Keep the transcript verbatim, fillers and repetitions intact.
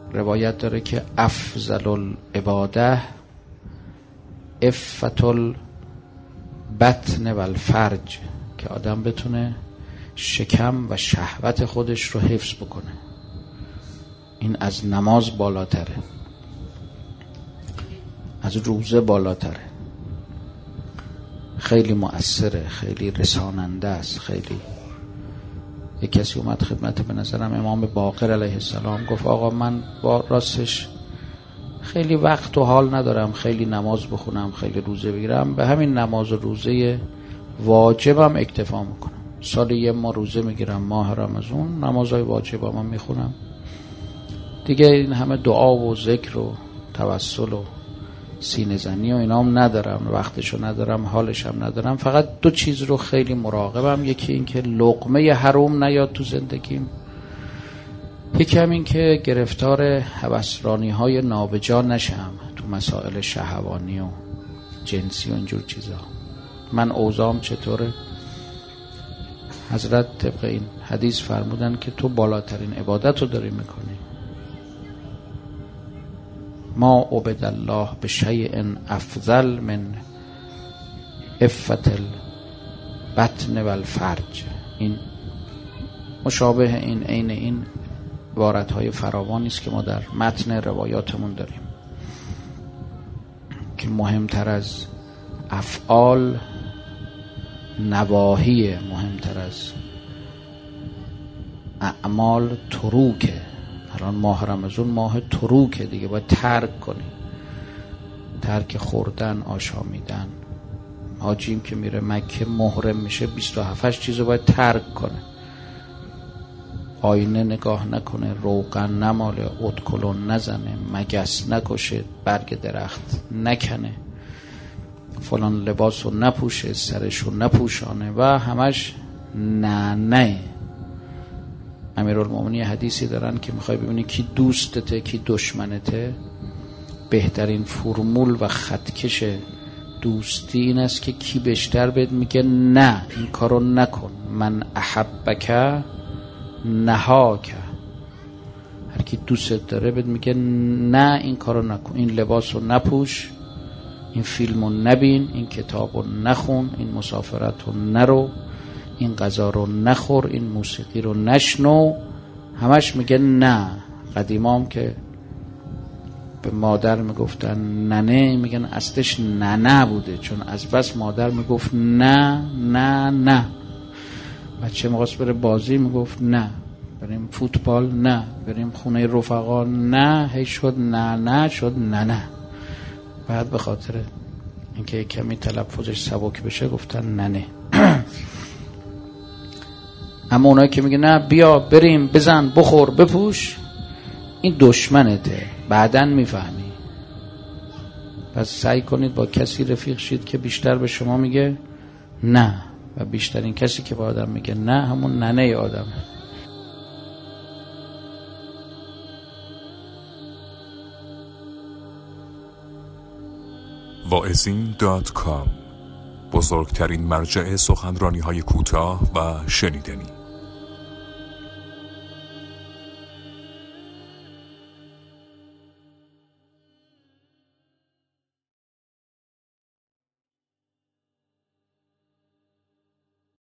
روایت داره که افضل العباده عفت البطن و الفرج، که آدم بتونه شکم و شهوت خودش رو حفظ بکنه. این از نماز بالاتره، از روزه بالاتره، خیلی مؤثره، خیلی رساننده است. خیلی یک کسی اومد خدمت به نظرم امام باقر علیه السلام، گفت آقا من با راستش خیلی وقت و حال ندارم خیلی نماز بخونم، خیلی روزه بگیرم، به همین نماز و روزه واجبم اکتفا میکنم. سال یه ماه روزه میگیرم، ماه رمضان نمازهای واجبم هم میخونم دیگه، این همه دعا و ذکر و توسل و سینه زنی و اینا هم ندارم، وقتشو ندارم، حالشم ندارم. فقط دو چیز رو خیلی مراقبم، یکی این که لقمه حروم نیاد تو زندگیم، یکی هم این که گرفتار هوسرانی های نابجا نشم تو مسائل شهوانی و جنسی و اینجور چیزا. من اوضاعم چطوره؟ حضرت طبق این حدیث فرمودن که تو بالاترین عبادت رو داری میکنی. ما عبد الله بشیء افضل من عفت البطن و الفرج. این مشابه این عین این عبارت‌های فراوانی است که ما در متن روایاتمون داریم که مهمتر از افعال نواهی، مهمتر از اعمال تروکه. الان ماه رمضان ماه تروکه دیگه، باید ترک کنی، ترک خوردن، آشامیدن. حاجیم که میره مکه محرم میشه بیست و هفت چیزو باید ترک کنه، آینه نگاه نکنه، روغن نماله، ادکلون نزنه، مگس نکشه، برگ درخت نکنه، فلان لباسو نپوشه، سرشو نپوشانه و همش نه نه. امیرالمومنین حدیثی دارن که میخوای ببینی کی دوستته کی دشمنته، بهترین فرمول و خطکش دوستی این است که کی بیشتر بهت میگه نه این کارو نکن. من احبک نهاک، هر کی دوست داره بهت میگه نه این کارو نکن، این لباسو نپوش، این فیلمو نبین، این کتابو نخون، این مسافرتو نرو، این غذا رو نخور، این موسیقی رو نشنو. همش میگه نه. قدیمام که به مادر میگفتن ننه، میگن اصلش ننه بوده، چون از بس مادر میگفت نه نه نه. بچه میخواست بره بازی میگفت نه، بریم فوتبال نه، بریم خونه رفقا نه، هی شد نه نه شد نه نه. بعد به خاطر اینکه کمی تلفظش سبک بشه گفتن ننه. اما اونایی که میگه نه بیا بریم بزن بخور بپوش، این دشمنته، بعدن میفهمی. پس سعی کنید با کسی رفیق شید که بیشتر به شما میگه نه، و بیشترین کسی که با آدم میگه نه همون ننه آدمه. واعظین دات کام، بزرگترین مرجع سخنرانی های کوتاه و شنیدنی.